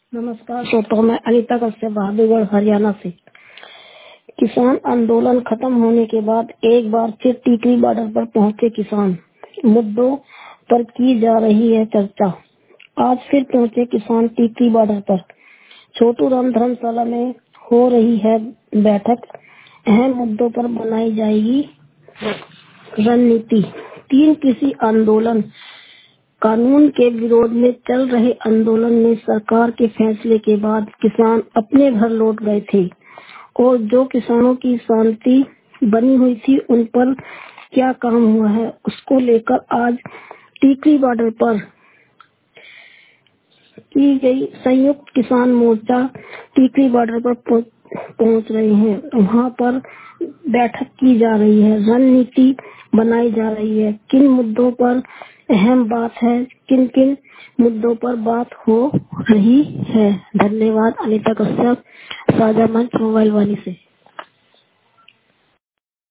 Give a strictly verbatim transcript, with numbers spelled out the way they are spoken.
नमस्कार श्रोताओं, मैं अनीता कश्यप बहादुरगढ़ हरियाणा से। किसान आंदोलन खत्म होने के बाद एक बार फिर टीकरी बॉर्डर पर पहुंचे किसान। मुद्दों पर की जा रही है चर्चा। आज फिर पहुंचे किसान टीकरी बॉर्डर पर। छोटू राम धर्मशाला में हो रही है बैठक। अहम मुद्दों पर बनाई जाएगी रणनीति। तीन कृषि आंदोलन कानून के विरोध में चल रहे आंदोलन में सरकार के फैसले के बाद किसान अपने घर लौट गए थे और जो किसानों की शांति बनी हुई थी उन पर क्या काम हुआ है उसको लेकर आज टीकरी बॉर्डर पर की गई संयुक्त किसान मोर्चा टीकरी बॉर्डर पर पहुंच रहे हैं। वहां पर बैठक की जा रही है, रणनीति बनाई जा रही है। किन मुद्दों पर अहम बात है, किन किन मुद्दों पर बात हो रही है। धन्यवाद। अनीता कश्यप, साझा मंच मोबाइल वाणी से।